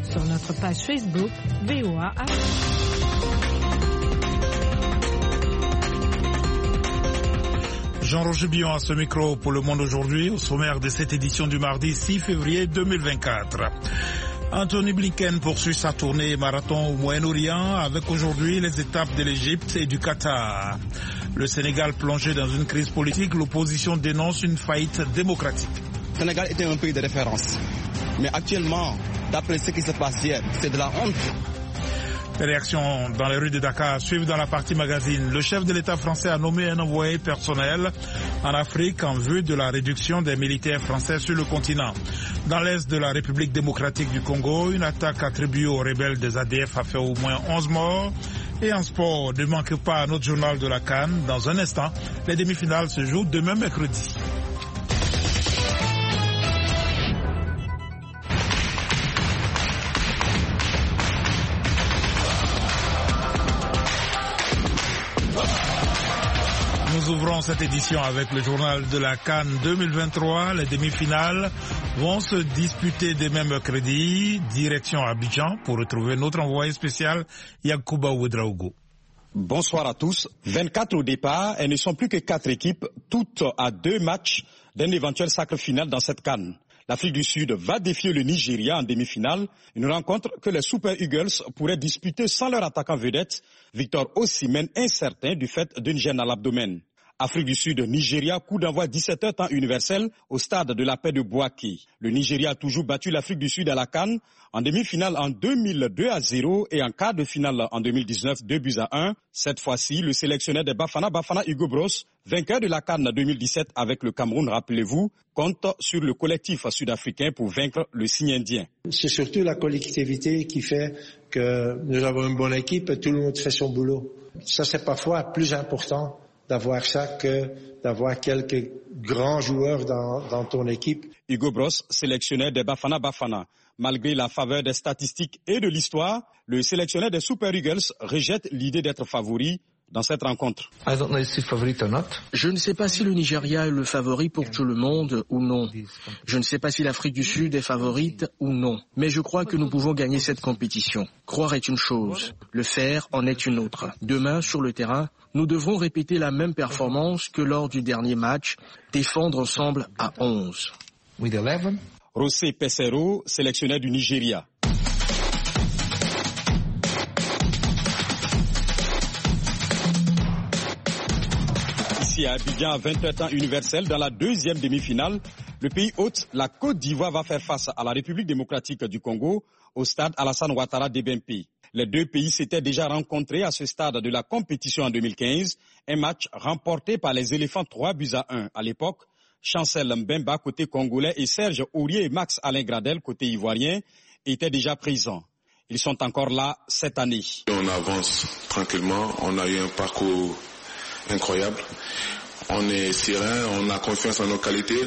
sur notre page Facebook VOA Afrique. Jean-Roger Billon à ce micro pour Le Monde aujourd'hui, au sommaire de cette édition du mardi 6 février 2024. Anthony Blinken poursuit sa tournée marathon au Moyen-Orient avec aujourd'hui les étapes de l'Égypte et du Qatar. Le Sénégal plongé dans une crise politique, l'opposition dénonce une faillite démocratique. Le Sénégal était un pays de référence, mais actuellement, d'après ce qui se passe hier, c'est de la honte. Les réactions dans les rues de Dakar suivent dans la partie magazine. Le chef de l'État français a nommé un envoyé personnel en Afrique en vue de la réduction des militaires français sur le continent. Dans l'est de la République démocratique du Congo, une attaque attribuée aux rebelles des ADF a fait au moins 11 morts. Et en sport, ne manquez pas notre journal de la CAN. Dans un instant, les demi-finales se jouent demain mercredi. Nous ouvrons cette édition avec le journal de la CAN 2023. Les demi-finales vont se disputer demain mercredi. Direction Abidjan pour retrouver notre envoyé spécial Yacouba Ouedraogo. Bonsoir à tous. 24 au départ et ne sont plus que 4 équipes, toutes à 2 matchs d'un éventuel sacre final dans cette CAN. L'Afrique du Sud va défier le Nigeria en demi-finale, une rencontre que les Super Eagles pourraient disputer sans leur attaquant vedette, Victor Osimhen, incertain du fait d'une gêne à l'abdomen. Afrique du Sud, Nigeria, coup d'envoi 17h temps universel au stade de la paix de Bouaké. Le Nigeria a toujours battu l'Afrique du Sud à la CAN en demi-finale en 2002 à 0 et en quart de finale en 2019 2-1. Cette fois-ci, le sélectionneur des Bafana Hugo Bros, vainqueur de la CAN 2017 avec le Cameroun, rappelez-vous, compte sur le collectif sud-africain pour vaincre le signe indien. C'est surtout la collectivité qui fait que nous avons une bonne équipe et tout le monde fait son boulot. Ça, c'est parfois plus important d'avoir ça que d'avoir quelques grands joueurs dans ton équipe. Hugo Bros, sélectionneur des Bafana. Malgré la faveur des statistiques et de l'histoire, le sélectionneur des Super Eagles rejette l'idée d'être favori dans cette rencontre. Je ne sais pas si le Nigeria est le favori pour tout le monde ou non. Je ne sais pas si l'Afrique du Sud est favorite ou non. Mais je crois que nous pouvons gagner cette compétition. Croire est une chose, le faire en est une autre. Demain, sur le terrain, nous devrons répéter la même performance que lors du dernier match, défendre ensemble à 11. Rossé Pesero, sélectionneur du Nigeria. Ici à Abidjan, à 20h temps universel, dans la deuxième demi-finale, le pays hôte, la Côte d'Ivoire, va faire face à la République démocratique du Congo au stade Alassane Ouattara d'Ebempe. Les deux pays s'étaient déjà rencontrés à ce stade de la compétition en 2015, un match remporté par les éléphants 3-1 à l'époque. Chancel Mbemba côté congolais et Serge Aurier et Max Alain Gradel côté ivoirien étaient déjà présents. Ils sont encore là cette année. On avance tranquillement, on a eu un parcours incroyable. On est serein, on a confiance en nos qualités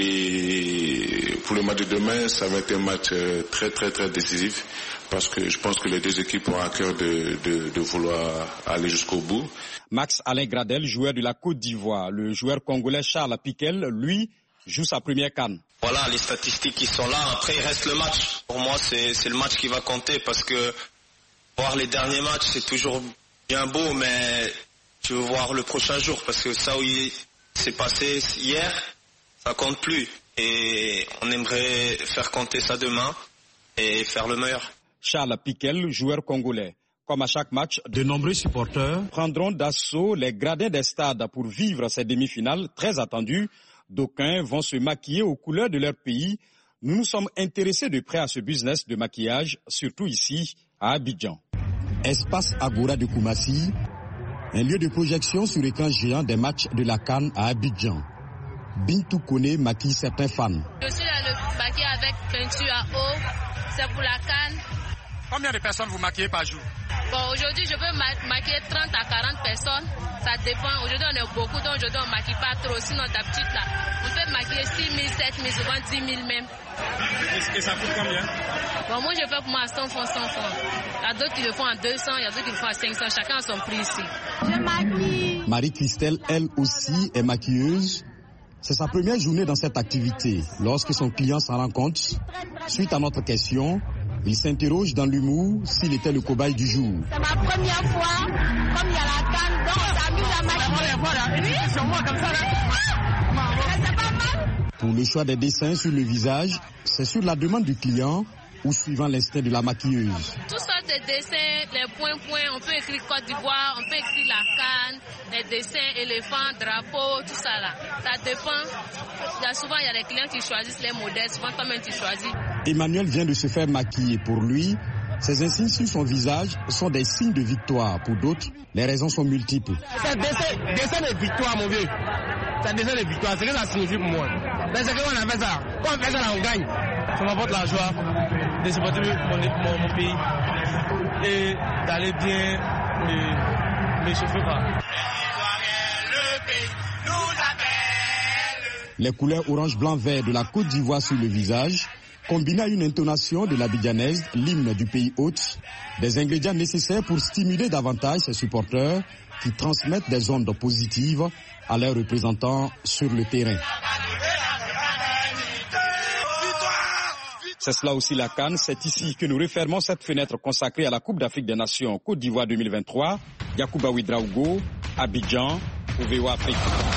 et pour le match de demain, ça va être un match très décisif parce que je pense que les deux équipes ont à cœur de vouloir aller jusqu'au bout. Max Alain Gradel, joueur de la Côte d'Ivoire, le joueur congolais Charles Piquel, lui, joue sa première CAN. Voilà, les statistiques qui sont là, après il reste le match. Pour moi, c'est le match qui va compter parce que voir les derniers matchs, c'est toujours bien beau, mais je veux voir le prochain jour parce que ça où il s'est passé hier, ça compte plus. Et on aimerait faire compter ça demain et faire le meilleur. Charles Piquel, joueur congolais. Comme à chaque match, de nombreux supporters prendront d'assaut les gradins des stades pour vivre ces demi-finales très attendues. D'aucuns vont se maquiller aux couleurs de leur pays. Nous nous sommes intéressés de près à ce business de maquillage, surtout ici à Abidjan. Espace Agora de Koumassi, un lieu de projection sur écran géant des matchs de la CAN à Abidjan. Bintou Kone maquille certains fans. Je suis là le maquillé avec peinture à eau, c'est pour la CAN. Combien de personnes vous maquillez par jour? Bon, aujourd'hui, je peux maquiller 30 à 40 personnes. Ça dépend. Aujourd'hui, on est beaucoup, donc aujourd'hui, on ne maquille pas trop. Sinon, d'habitude, là, on peut maquiller 6 000, 7 000, souvent 10 000 même. Et ça coûte combien? Bon, moi, je fais pour moi à 100 francs, 100 francs. Il y a d'autres qui le font à 200, il y a d'autres qui le font à 500. Chacun a son prix ici. Je maquille. Marie-Christelle, elle aussi, est maquilleuse. C'est sa première journée dans cette activité. Lorsque son client s'en rend compte, suite à notre question, Il s'interroge dans l'humour s'il était le cobaye du jour. C'est ma première fois, comme il y a la canne, donc on s'amuse à maquiller. Pour le choix des dessins sur le visage, c'est sur la demande du client ou suivant l'instinct de la maquilleuse. Toutes sortes de dessins, les points, on peut écrire Côte d'Ivoire, on peut écrire la canne, les dessins, éléphants, drapeaux, tout ça là. Ça dépend. Souvent, il y a les clients qui choisissent les modèles, souvent toi-même tu choisis. Emmanuel vient de se faire maquiller. Pour lui, ces insignes sur son visage sont des signes de victoire. Pour d'autres, les raisons sont multiples. C'est dessin de victoire, mon vieux. C'est dessin de victoire. C'est ce que ça signifie pour moi. C'est ce qu'on a fait ça. Quand on fait ça, là, on gagne. Ça m'apporte la joie de supporter mon pays et d'aller bien me chauffer par. Les couleurs orange, blanc, vert de la Côte d'Ivoire sur le visage, combinées à une intonation de l'abidjanaise, l'hymne du pays hôte, des ingrédients nécessaires pour stimuler davantage ses supporters qui transmettent des ondes positives à leurs représentants sur le terrain. C'est cela aussi la CAN. C'est ici que nous refermons cette fenêtre consacrée à la Coupe d'Afrique des Nations Côte d'Ivoire 2023. Yacouba Ouedraogo, Abidjan, pour VOA Afrique.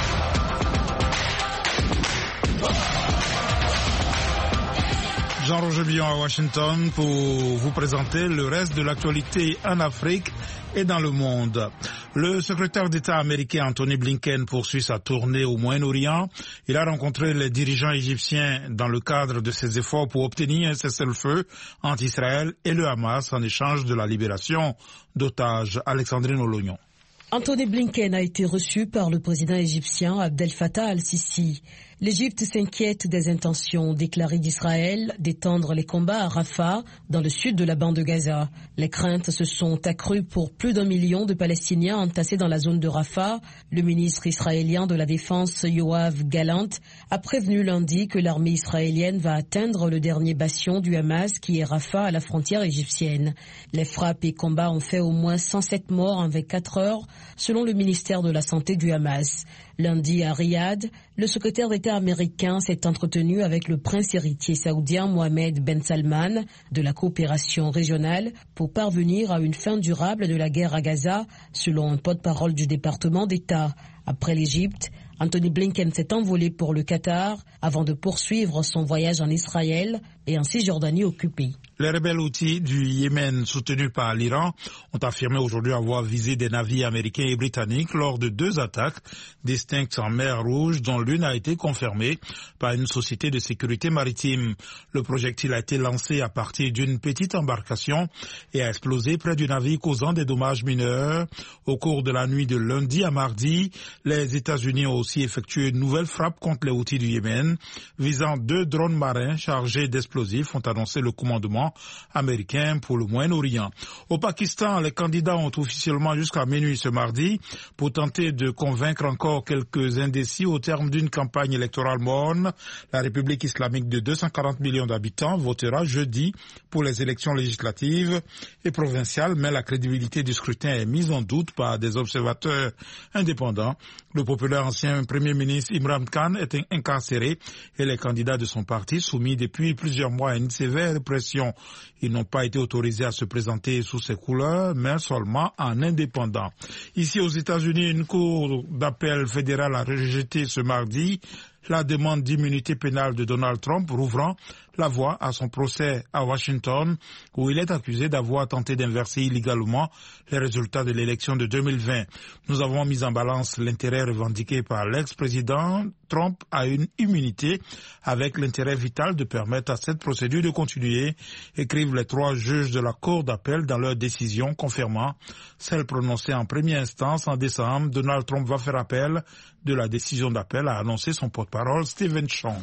Jean-Roger Billon à Washington pour vous présenter le reste de l'actualité en Afrique et dans le monde. Le secrétaire d'État américain Anthony Blinken poursuit sa tournée au Moyen-Orient. Il a rencontré les dirigeants égyptiens dans le cadre de ses efforts pour obtenir un cessez-le-feu entre Israël et le Hamas en échange de la libération d'otages. Alexandrine Olognon. Anthony Blinken a été reçu par le président égyptien Abdel Fattah al-Sisi. L'Égypte s'inquiète des intentions déclarées d'Israël d'étendre les combats à Rafah, dans le sud de la bande de Gaza. Les craintes se sont accrues pour plus d'1 million de Palestiniens entassés dans la zone de Rafah. Le ministre israélien de la Défense, Yoav Gallant, a prévenu lundi que l'armée israélienne va atteindre le dernier bastion du Hamas qui est Rafah à la frontière égyptienne. Les frappes et combats ont fait au moins 107 morts en 24 heures, selon le ministère de la Santé du Hamas. Lundi à Riyad, le secrétaire d'État américain s'est entretenu avec le prince héritier saoudien Mohamed Ben Salman de la coopération régionale pour parvenir à une fin durable de la guerre à Gaza, selon un porte-parole du département d'État. Après l'Égypte, Anthony Blinken s'est envolé pour le Qatar avant de poursuivre son voyage en Israël et en Cisjordanie occupée. Les rebelles houthis du Yémen soutenus par l'Iran ont affirmé aujourd'hui avoir visé des navires américains et britanniques lors de 2 attaques distinctes en mer Rouge, dont l'une a été confirmée par une société de sécurité maritime. Le projectile a été lancé à partir d'une petite embarcation et a explosé près du navire, causant des dommages mineurs. Au cours de la nuit de lundi à mardi, les États-Unis ont aussi effectué une nouvelle frappe contre les houthis du Yémen, visant 2 drones marins chargés d'explosifs, ont annoncé le commandement américain pour le Moyen-Orient. Au Pakistan, les candidats ont officiellement jusqu'à minuit ce mardi pour tenter de convaincre encore quelques indécis au terme d'une campagne électorale morne. La République islamique de 240 millions d'habitants votera jeudi pour les élections législatives et provinciales, mais la crédibilité du scrutin est mise en doute par des observateurs indépendants. Le populaire ancien Premier ministre Imran Khan est incarcéré et les candidats de son parti soumis depuis plusieurs mois à une sévère répression. Ils n'ont pas été autorisés à se présenter sous ces couleurs, mais seulement en indépendant. Ici aux États-Unis, une cour d'appel fédérale a rejeté ce mardi la demande d'immunité pénale de Donald Trump, rouvrant la voie à son procès à Washington, où il est accusé d'avoir tenté d'inverser illégalement les résultats de l'élection de 2020. Nous avons mis en balance l'intérêt revendiqué par l'ex-président Trump à une immunité avec l'intérêt vital de permettre à cette procédure de continuer, écrivent les 3 juges de la Cour d'appel dans leur décision confirmant celle prononcée en première instance en décembre. Donald Trump va faire appel de la décision d'appel, a annoncé son porte-parole Stephen Chong.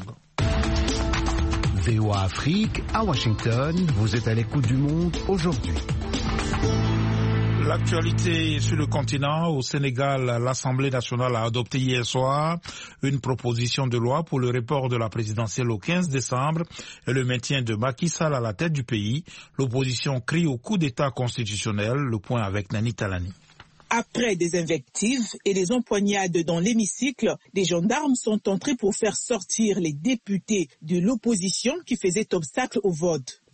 VOA Afrique, à Washington, vous êtes à l'écoute du monde aujourd'hui. L'actualité sur le continent, au Sénégal, l'Assemblée nationale a adopté hier soir une proposition de loi pour le report de la présidentielle au 15 décembre et le maintien de Macky Sall à la tête du pays. L'opposition crie au coup d'État constitutionnel. Le point avec Nani Talani. Après des invectives et des empoignades dans l'hémicycle, des gendarmes sont entrés pour faire sortir les députés de l'opposition qui faisaient obstacle au vote.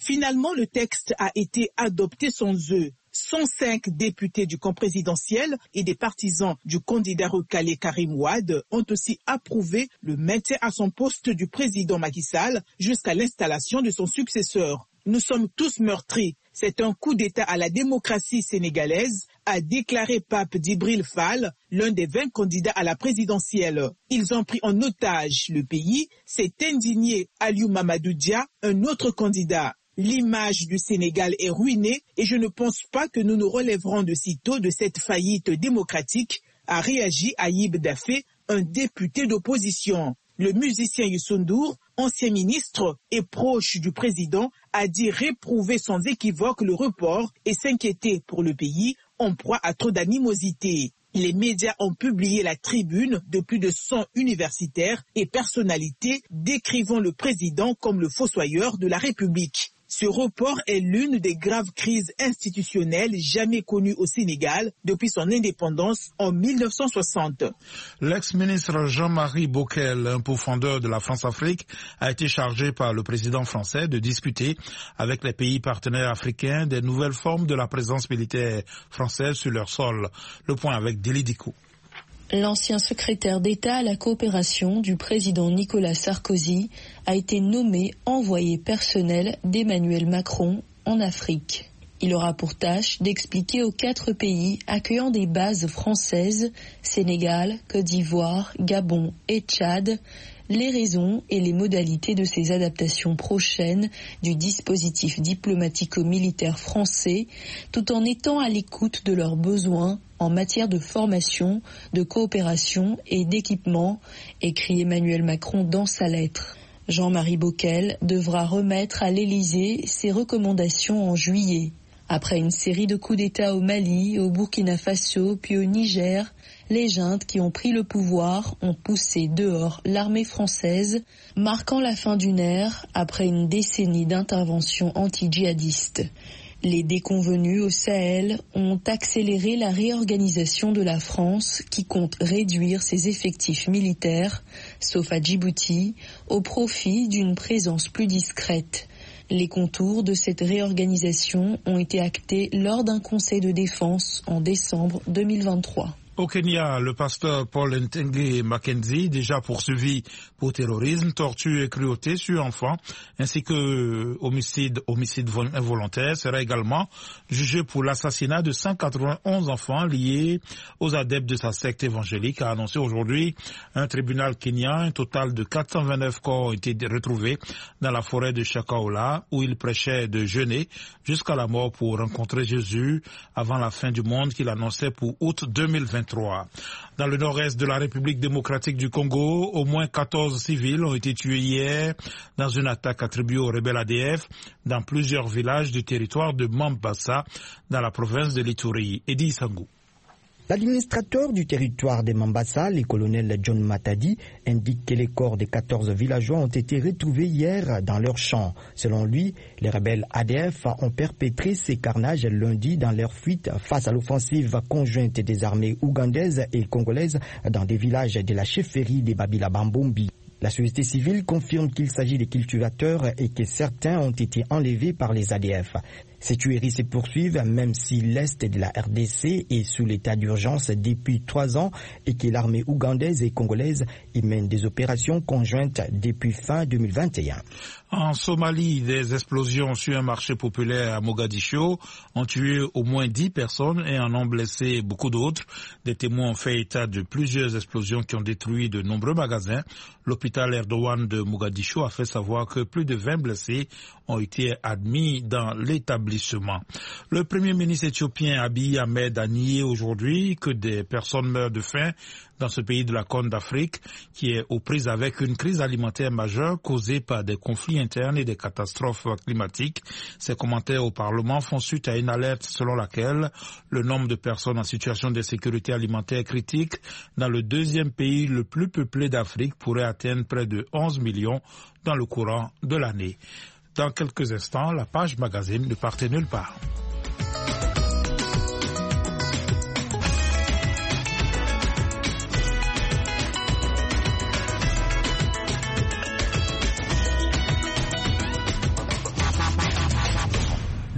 Finalement, le texte a été adopté sans eux. 105 députés du camp présidentiel et des partisans du candidat recalé Karim Wade ont aussi approuvé le maintien à son poste du président Macky Sall jusqu'à l'installation de son successeur. Nous sommes tous meurtris. C'est un coup d'État à la démocratie sénégalaise, a déclaré Pape Djibril Fall, l'un des 20 candidats à la présidentielle. Ils ont pris en otage le pays, s'est indigné Aliou Mamadou Dia, un autre candidat. L'image du Sénégal est ruinée et je ne pense pas que nous nous relèverons de sitôt de cette faillite démocratique, a réagi Ayib Daffé, un député d'opposition. Le musicien Youssou N'Dour, ancien ministre et proche du président, a dit réprouver sans équivoque le report et s'inquiéter pour le pays en proie à trop d'animosité. Les médias ont publié la tribune de plus de 100 universitaires et personnalités décrivant le président comme le fossoyeur de la République. Ce report est l'une des graves crises institutionnelles jamais connues au Sénégal depuis son indépendance en 1960. L'ex-ministre Jean-Marie Bockel, un pourfendeur de la France-Afrique, a été chargé par le président français de discuter avec les pays partenaires africains des nouvelles formes de la présence militaire française sur leur sol. Le point avec Deli Diko. L'ancien secrétaire d'État à la coopération du président Nicolas Sarkozy a été nommé envoyé personnel d'Emmanuel Macron en Afrique. Il aura pour tâche d'expliquer aux 4 pays accueillant des bases françaises, Sénégal, Côte d'Ivoire, Gabon et Tchad, les raisons et les modalités de ces adaptations prochaines du dispositif diplomatico-militaire français, tout en étant à l'écoute de leurs besoins en matière de formation, de coopération et d'équipement, écrit Emmanuel Macron dans sa lettre. Jean-Marie Bockel devra remettre à l'Élysée ses recommandations en juillet. Après une série de coups d'État au Mali, au Burkina Faso, puis au Niger, les juntes qui ont pris le pouvoir ont poussé dehors l'armée française, marquant la fin d'une ère après une décennie d'intervention anti-djihadiste. Les déconvenus au Sahel ont accéléré la réorganisation de la France qui compte réduire ses effectifs militaires, sauf à Djibouti, au profit d'une présence plus discrète. Les contours de cette réorganisation ont été actés lors d'un conseil de défense en décembre 2023. Au Kenya, le pasteur Paul Ntenge Mackenzie, déjà poursuivi pour terrorisme, torture et cruauté sur enfants, ainsi que homicide involontaire, sera également jugé pour l'assassinat de 191 enfants liés aux adeptes de sa secte évangélique, a annoncé aujourd'hui un tribunal kenyan. Un total de 429 corps ont été retrouvés dans la forêt de Shakahola, où il prêchait de jeûner jusqu'à la mort pour rencontrer Jésus avant la fin du monde qu'il annonçait pour août 2023. Dans le nord-est de la République démocratique du Congo, au moins 14 civils ont été tués hier dans une attaque attribuée aux rebelles ADF dans plusieurs villages du territoire de Mambasa, dans la province de l'Ituri. Edi Sangou. L'administrateur du territoire de Mambasa, le colonel John Matadi, indique que les corps des 14 villageois ont été retrouvés hier dans leurs champs. Selon lui, les rebelles ADF ont perpétré ces carnages lundi dans leur fuite face à l'offensive conjointe des armées ougandaises et congolaises dans des villages de la chefferie de Babila Bambombi. La société civile confirme qu'il s'agit de cultivateurs et que certains ont été enlevés par les ADF. Ces tueries se poursuivent même si l'Est de la RDC est sous l'état d'urgence depuis 3 ans et que l'armée ougandaise et congolaise y mène des opérations conjointes depuis fin 2021. En Somalie, des explosions sur un marché populaire à Mogadiscio ont tué au moins 10 personnes et en ont blessé beaucoup d'autres. Des témoins ont fait état de plusieurs explosions qui ont détruit de nombreux magasins. L'hôpital Erdogan de Mogadiscio a fait savoir que plus de 20 blessés ont été admis dans l'établissement. Le premier ministre éthiopien Abiy Ahmed a nié aujourd'hui que des personnes meurent de faim dans ce pays de la Corne d'Afrique qui est aux prises avec une crise alimentaire majeure causée par des conflits internes et des catastrophes climatiques. Ces commentaires au Parlement font suite à une alerte selon laquelle le nombre de personnes en situation d'insécurité alimentaire critique dans le deuxième pays le plus peuplé d'Afrique pourrait atteindre près de 11 millions dans le courant de l'année. Dans quelques instants, la page magazine ne partait nulle part.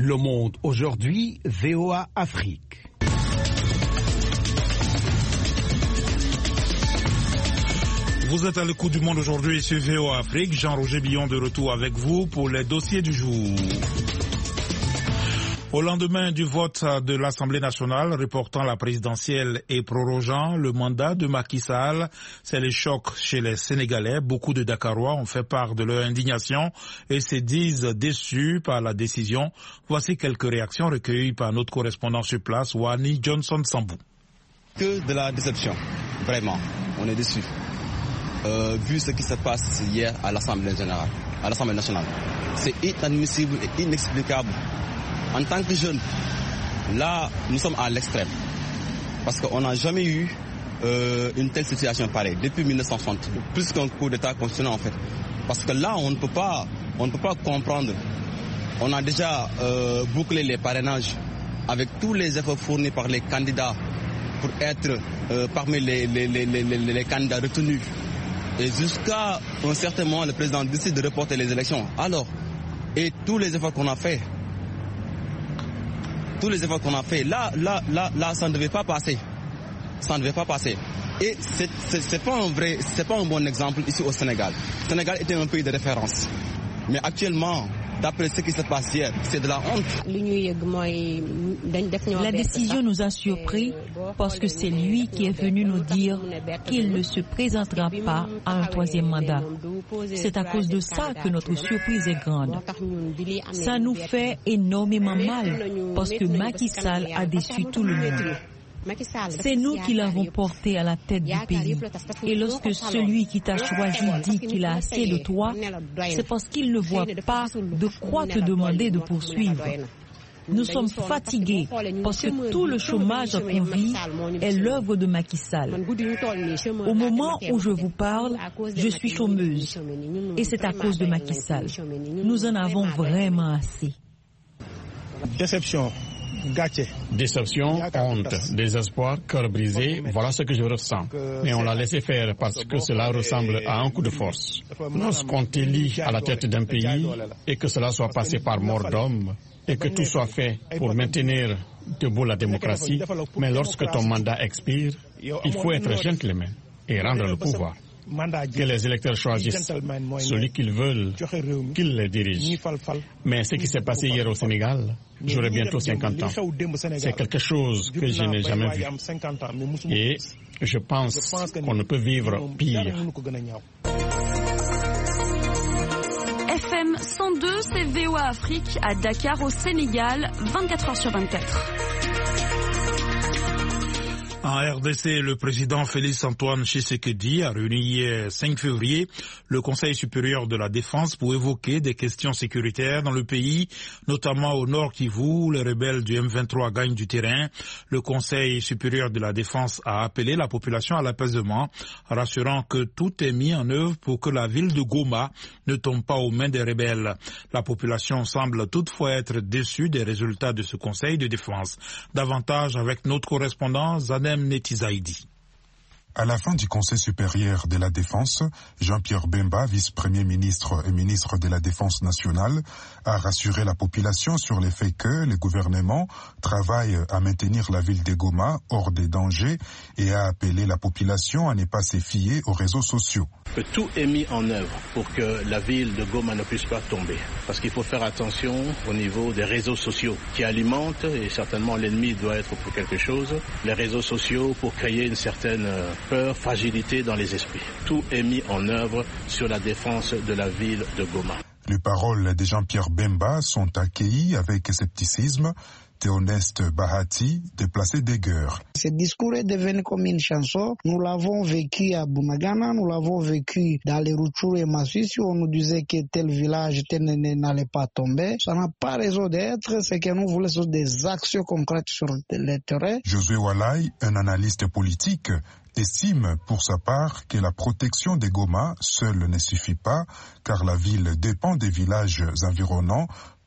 Le Monde aujourd'hui, VOA Afrique. Vous êtes à l'écoute du Monde aujourd'hui sur VOA Afrique. Jean-Roger Billon de retour avec vous pour les dossiers du jour. Au lendemain du vote de l'Assemblée nationale reportant la présidentielle et prorogeant le mandat de Macky Sall, c'est le choc chez les Sénégalais. Beaucoup de Dakarois ont fait part de leur indignation et se disent déçus par la décision. Voici quelques réactions recueillies par notre correspondant sur place, Wani Johnson Sambou. Que de la déception, vraiment, on est déçus. Vu ce qui se passe hier à l'Assemblée nationale, c'est inadmissible et inexplicable. En tant que jeunes, là, nous sommes à l'extrême. Parce qu'on n'a jamais eu une telle situation pareille depuis 1960, plus qu'un coup d'État constitutionnel en fait. Parce que là, on ne peut pas comprendre. On a déjà bouclé les parrainages avec tous les efforts fournis par les candidats pour être parmi les candidats retenus. Et jusqu'à un certain moment, le président décide de reporter les élections. Alors, et tous les efforts qu'on a fait, là, ça ne devait pas passer. Ça ne devait pas passer. Et c'est pas un bon exemple ici au Sénégal. Le Sénégal était un pays de référence. Mais actuellement, d'après ce qui se passe hier, c'est de la honte. La décision nous a surpris parce que c'est lui qui est venu nous dire qu'il ne se présentera pas à un troisième mandat. C'est à cause de ça que notre surprise est grande. Ça nous fait énormément mal parce que Macky Sall a déçu tout le monde. C'est nous qui l'avons porté à la tête du pays. Et lorsque celui qui t'a choisi dit qu'il a assez de toi, c'est parce qu'il ne voit pas de quoi te demander de poursuivre. Nous sommes fatigués parce que tout le chômage qu'on vit est l'œuvre de Macky Sall. Au moment où je vous parle, je suis chômeuse. Et c'est à cause de Macky Sall. Nous en avons vraiment assez. Déception. Déception, honte, désespoir, cœur brisé, voilà ce que je ressens. Mais on l'a laissé faire parce que cela ressemble à un coup de force. Lorsqu'on t'élit à la tête d'un pays et que cela soit passé par mort d'homme et que tout soit fait pour maintenir debout la démocratie, mais lorsque ton mandat expire, il faut être gentleman et rendre le pouvoir. Que les électeurs choisissent celui qu'ils veulent, qu'ils les dirigent. Mais ce qui s'est passé hier au Sénégal, j'aurai bientôt 50 ans. C'est quelque chose que je n'ai jamais vu. Et je pense qu'on ne peut vivre pire. FM 102, c'est VOA Afrique à Dakar au Sénégal, 24 heures sur 24. En RDC, le président Félix-Antoine Tshisekedi a réuni hier 5 février le Conseil supérieur de la défense pour évoquer des questions sécuritaires dans le pays, notamment au Nord Kivu où les rebelles du M23 gagnent du terrain. Le Conseil supérieur de la défense a appelé la population à l'apaisement, rassurant que tout est mis en œuvre pour que la ville de Goma ne tombe pas aux mains des rebelles. La population semble toutefois être déçue des résultats de ce Conseil de défense. Davantage avec notre correspondant Zanem Netizaïdi. À la fin du Conseil supérieur de la Défense, Jean-Pierre Bemba, vice-premier ministre et ministre de la Défense nationale, a rassuré la population sur le fait que le gouvernement travaille à maintenir la ville de Goma hors des dangers et a appelé la population à ne pas se fier aux réseaux sociaux. Que tout est mis en œuvre pour que la ville de Goma ne puisse pas tomber. Parce qu'il faut faire attention au niveau des réseaux sociaux qui alimentent, et certainement l'ennemi doit être pour quelque chose, les réseaux sociaux pour créer une certaine peur, fragilité dans les esprits. Tout est mis en œuvre sur la défense de la ville de Goma. Les paroles de Jean-Pierre Bemba sont accueillies avec scepticisme. Théoneste Bahati, déplacé d'Aigueur. Ce discours est devenu comme une chanson. Nous l'avons vécu à Bunagana, nous l'avons vécu dans les Rutshuru et Masisi où on nous disait que tel village n'allait pas tomber. Ça n'a pas raison d'être. Ce que nous voulons, c'est des actions concrètes sur le terrain. Josué Walai, un analyste politique, estime pour sa part que la protection des Goma seule ne suffit pas car la ville dépend des villages environnants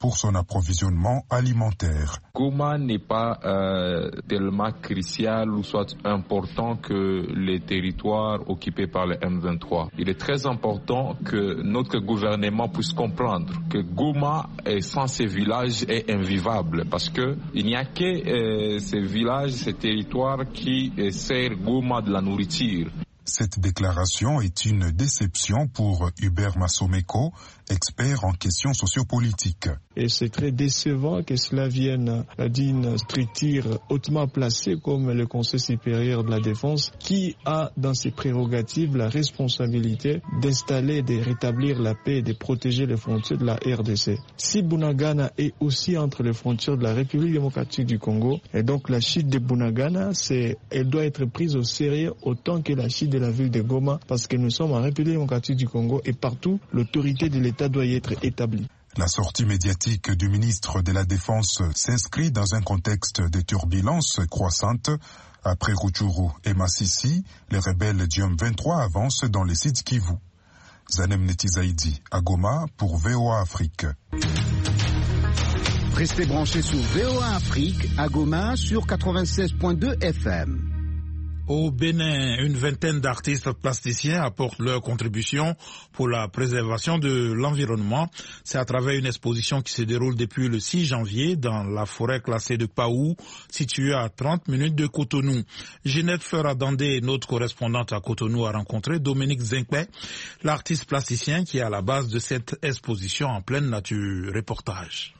pour son approvisionnement alimentaire. Goma n'est pas tellement crucial ou soit important que les territoires occupés par le M23. Il est très important que notre gouvernement puisse comprendre que Goma, sans ces villages, est invivable parce que il n'y a que ces villages, ces territoires qui servent Goma de la nourriture. Cette déclaration est une déception pour Hubert Massomeko, expert en questions sociopolitiques. Et c'est très décevant que cela vienne d'une structure hautement placée comme le Conseil supérieur de la défense, qui a dans ses prérogatives la responsabilité d'installer, de rétablir la paix et de protéger les frontières de la RDC. Si Bunagana est aussi entre les frontières de la République démocratique du Congo, et donc la chute de Bunagana, elle doit être prise au sérieux autant que la chute de la ville de Goma, parce que nous sommes en République démocratique du Congo et partout, l'autorité de l'État doit y être établie. La sortie médiatique du ministre de la Défense s'inscrit dans un contexte de turbulences croissantes. Après Rutshuru et Masisi, les rebelles du M23 avancent dans les sites Kivu. Zanem Netizaidi à Goma pour VOA Afrique. Restez branchés sur VOA Afrique à Goma sur 96.2 FM. Au Bénin, une vingtaine d'artistes plasticiens apportent leur contribution pour la préservation de l'environnement. C'est à travers une exposition qui se déroule depuis le 6 janvier dans la forêt classée de Paou, située à 30 minutes de Cotonou. Ginette Feradandé, notre correspondante à Cotonou, a rencontré Dominique Zinkpe, l'artiste plasticien qui est à la base de cette exposition en pleine nature. Reportage.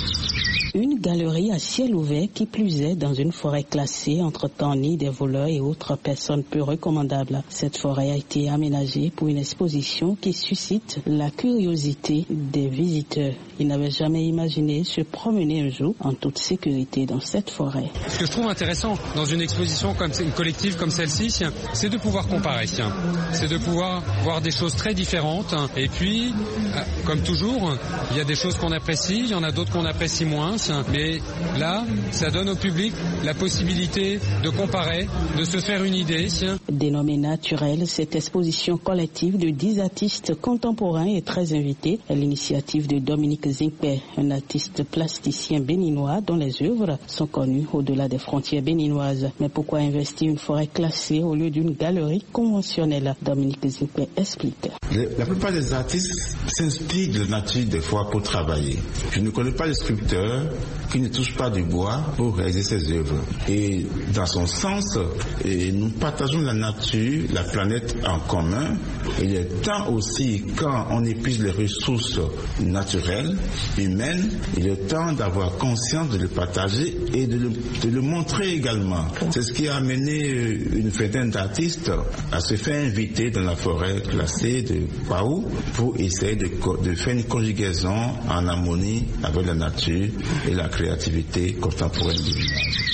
Une galerie à ciel ouvert qui plus est dans une forêt classée entre nid des voleurs et autres personnes peu recommandables. Cette forêt a été aménagée pour une exposition qui suscite la curiosité des visiteurs. Ils n'avaient jamais imaginé se promener un jour en toute sécurité dans cette forêt. Ce que je trouve intéressant dans une exposition comme une collective comme celle-ci, c'est de pouvoir comparer. C'est de pouvoir voir des choses très différentes. Et puis, comme toujours, il y a des choses qu'on apprécie, il y en a d'autres qu'on apprécie moins, mais là, ça donne au public la possibilité de comparer, de se faire une idée. Dénommée naturelle, cette exposition collective de 10 artistes contemporains est très invitée à l'initiative de Dominique Zinkpe, un artiste plasticien béninois dont les œuvres sont connues au-delà des frontières béninoises. Mais pourquoi investir une forêt classée au lieu d'une galerie conventionnelle? Dominique Zinkpe explique. La plupart des artistes s'inspirent de la nature des fois pour travailler. Je ne connais pas de sculpteur qui ne touche pas du bois pour réaliser ses œuvres. Et dans son sens, nous partageons la nature, la planète en commun. Il est temps aussi, quand on épuise les ressources naturelles, humaines, il est temps d'avoir conscience de le partager et de le montrer également. C'est ce qui a amené une vingtaine d'artistes à se faire inviter dans la forêt classée de Paou pour essayer de faire une conjugaison en harmonie avec la nature et la créativité contemporaine du village.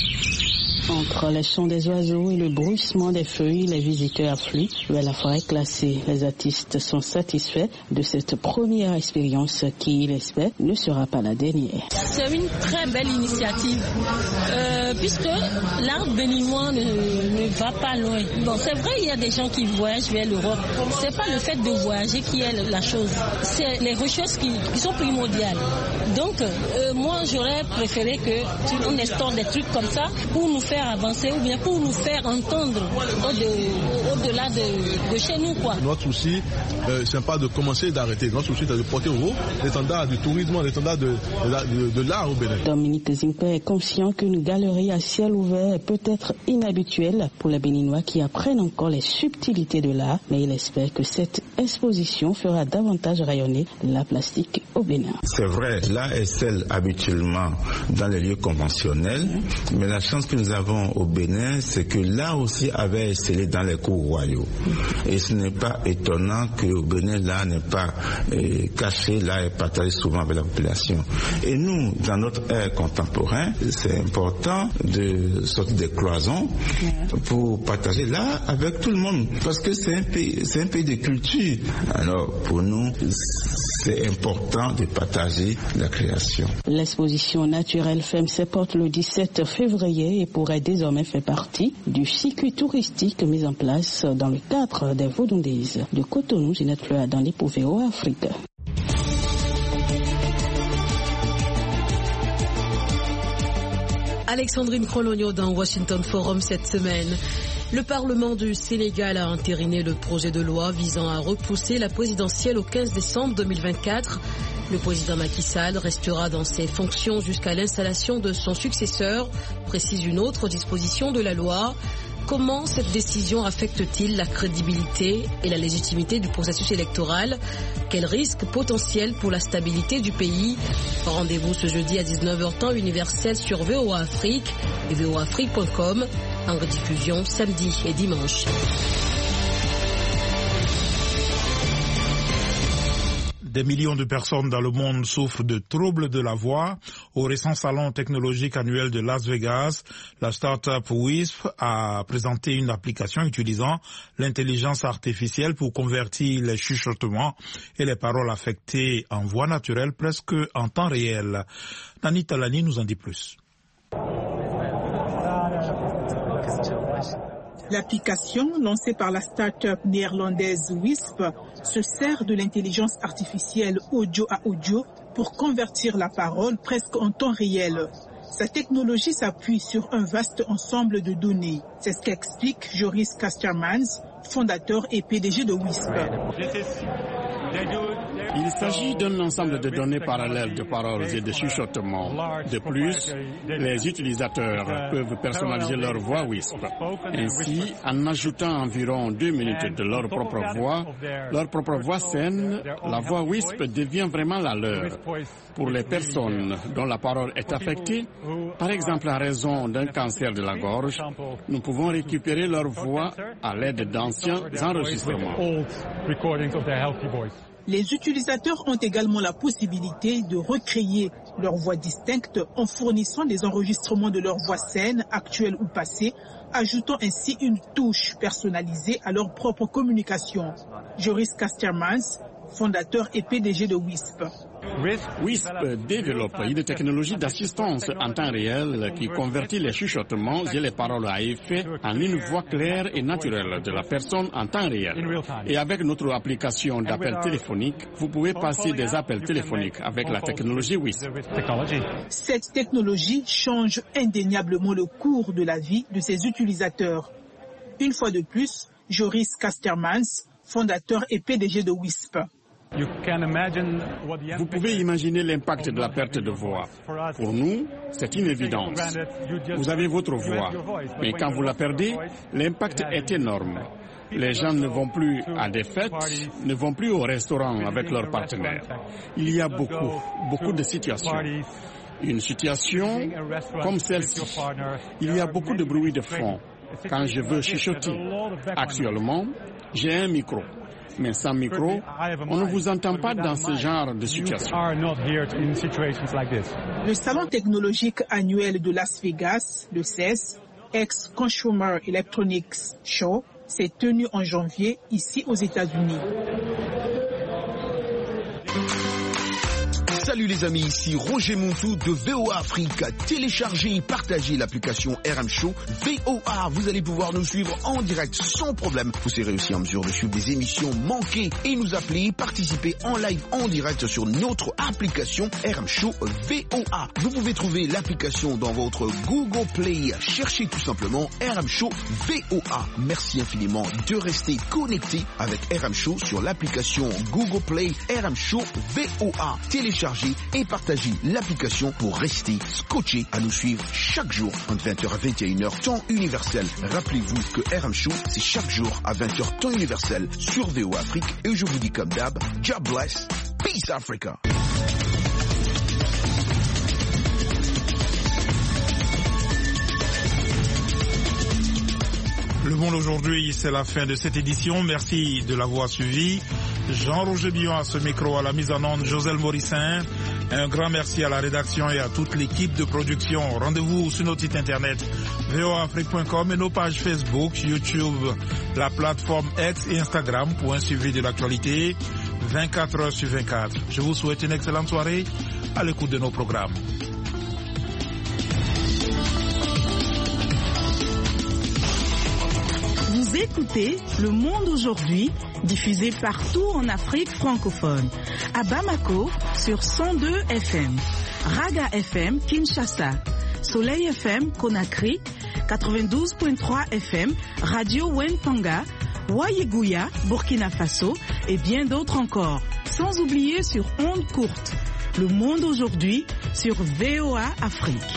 Entre les sons des oiseaux et le bruissement des feuilles, les visiteurs affluent vers la forêt classée. Les artistes sont satisfaits de cette première expérience qui, ils l'espèrent, ne sera pas la dernière. C'est une très belle initiative puisque l'art béninois ne va pas loin. Bon, c'est vrai, il y a des gens qui voyagent vers l'Europe. C'est pas le fait de voyager qui est la chose. C'est les recherches qui sont primordiales. Donc, moi, j'aurais préféré qu'on instaure des trucs comme ça pour nous faire avancer ou bien pour nous faire entendre au-delà de chez nous, quoi. Notre souci, c'est pas de commencer et d'arrêter. Notre souci, c'est de porter haut l'étendard du tourisme, l'étendard de l'art au Bénin. Dominique Zinkpe est conscient qu'une galerie à ciel ouvert est peut-être inhabituelle pour les Béninois qui apprennent encore les subtilités de l'art, mais il espère que cette exposition fera davantage rayonner la plastique au Bénin. C'est vrai, l'art est celle habituellement dans les lieux conventionnels, mais la chance que nous avons au Bénin, c'est que l'art aussi avait scellé dans les cours royaux. Et ce n'est pas étonnant qu'au Bénin, l'art n'est pas caché, l'art est partagé souvent avec la population. Et nous, dans notre ère contemporain, c'est important de sortir des cloisons pour partager l'art avec tout le monde. Parce que c'est un pays de culture. Alors, pour nous, c'est important de partager la création. L'exposition naturelle ferme ses portes le 17 février et pourrait désormais faire partie du circuit touristique mis en place dans le cadre des Vaudondises. De Cotonou, Ginette Feradandé pour VOA Afrique. Alexandrine Krologno dans Washington Forum cette semaine. Le Parlement du Sénégal a entériné le projet de loi visant à repousser la présidentielle au 15 décembre 2024. Le président Macky Sall restera dans ses fonctions jusqu'à l'installation de son successeur, précise une autre disposition de la loi. Comment cette décision affecte-t-il la crédibilité et la légitimité du processus électoral? Quels risques potentiels pour la stabilité du pays? Rendez-vous ce jeudi à 19h temps universel sur VOA Afrique et voaafrique.com, en rediffusion samedi et dimanche. Des millions de personnes dans le monde souffrent de troubles de la voix. Au récent salon technologique annuel de Las Vegas, la start-up Wisp a présenté une application utilisant l'intelligence artificielle pour convertir les chuchotements et les paroles affectées en voix naturelle presque en temps réel. Nani Talani nous en dit plus. L'application, lancée par la start-up néerlandaise Wisp, se sert de l'intelligence artificielle audio à audio pour convertir la parole presque en temps réel. Sa technologie s'appuie sur un vaste ensemble de données. C'est ce qu'explique Joris Castermans, fondateur et PDG de Wisp. Il s'agit d'un ensemble de données parallèles de paroles et de chuchotements. De plus, les utilisateurs peuvent personnaliser leur voix Wisp. Ainsi, en ajoutant environ 2 minutes de leur propre voix saine, la voix Wisp devient vraiment la leur. Pour les personnes dont la parole est affectée, par exemple à raison d'un cancer de la gorge, nous pouvons récupérer leur voix à l'aide d'anciens enregistrements. Les utilisateurs ont également la possibilité de recréer leur voix distincte en fournissant des enregistrements de leur voix saine, actuelle ou passée, ajoutant ainsi une touche personnalisée à leur propre communication. Joris Castermans, fondateur et PDG de Wisp. Wisp développe une technologie d'assistance en temps réel qui convertit les chuchotements et les paroles à effet en une voix claire et naturelle de la personne en temps réel. Et avec notre application d'appel téléphonique, vous pouvez passer des appels téléphoniques avec la technologie Wisp. Cette technologie change indéniablement le cours de la vie de ses utilisateurs. Une fois de plus, Joris Castermans, fondateur et PDG de Wisp. Vous pouvez imaginer l'impact de la perte de voix. Pour nous, c'est une évidence. Vous avez votre voix, mais quand vous la perdez, l'impact est énorme. Les gens ne vont plus à des fêtes, ne vont plus au restaurant avec leurs partenaires. Il y a beaucoup de situations. Une situation comme celle-ci. Il y a beaucoup de bruit de fond quand je veux chuchoter. Actuellement, j'ai un micro. Mais sans micro, on ne vous entend pas dans ce genre de situation. Le salon technologique annuel de Las Vegas, le CES, ex-Consumer Electronics Show, s'est tenu en janvier ici aux États-Unis. Salut les amis, ici Roger Montou de VOA Afrique. Téléchargez et partagez l'application RM Show VOA. Vous allez pouvoir nous suivre en direct sans problème. Vous serez aussi en mesure de suivre des émissions manquées et nous appeler, participer en live en direct sur notre application RM Show VOA. Vous pouvez trouver l'application dans votre Google Play. Cherchez tout simplement RM Show VOA. Merci infiniment de rester connecté avec RM Show sur l'application Google Play RM Show VOA. Téléchargez et partagez l'application pour rester scotché à nous suivre chaque jour entre 20h à 21h temps universel. Rappelez-vous que RM Show c'est chaque jour à 20h temps universel sur VOA Afrique et je vous dis comme d'hab, God bless, peace Africa. Le Monde aujourd'hui, c'est la fin de cette édition. Merci de l'avoir suivi. Jean-Roger Billon à ce micro, à la mise en onde, Joselle Morissin. Un grand merci à la rédaction et à toute l'équipe de production. Rendez-vous sur notre site internet voaafrique.com et nos pages Facebook, YouTube, la plateforme X et Instagram pour un suivi de l'actualité 24 heures sur 24. Je vous souhaite une excellente soirée à l'écoute de nos programmes. Vous écoutez Le Monde aujourd'hui, diffusé partout en Afrique francophone. À Bamako, sur 102 FM. Raga FM, Kinshasa. Soleil FM Conakry, 92.3 FM, Radio Wentanga, Wayeguya, Burkina Faso et bien d'autres encore. Sans oublier sur ondes courtes. Le monde aujourd'hui sur VOA Afrique.